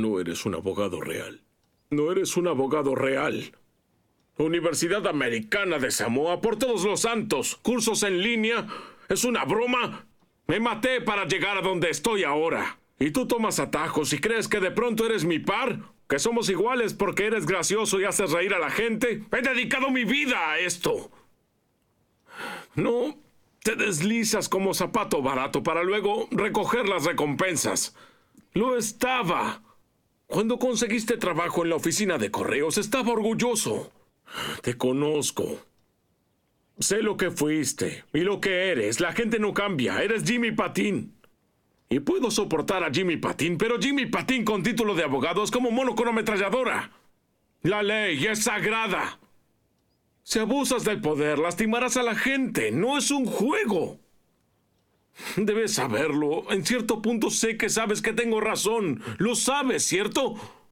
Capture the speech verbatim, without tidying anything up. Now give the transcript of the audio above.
No eres un abogado real. No eres un abogado real. Universidad Americana de Samoa, por todos los santos. Cursos en línea. ¿Es una broma? Me maté para llegar a donde estoy ahora. ¿Y tú tomas atajos y crees que de pronto eres mi par? ¿Que somos iguales porque eres gracioso y haces reír a la gente? He dedicado mi vida a esto. No, te deslizas como zapato barato para luego recoger las recompensas. Lo estaba. Cuando conseguiste trabajo en la oficina de correos, estaba orgulloso. Te conozco. Sé lo que fuiste y lo que eres. La gente no cambia. Eres Jimmy Patín. Y puedo soportar a Jimmy Patín, pero Jimmy Patín con título de abogado es como mono con ametralladora. La ley es sagrada. Si abusas del poder, lastimarás a la gente. No es un juego. Debes saberlo. En cierto punto sé que sabes que tengo razón. Lo sabes, ¿cierto?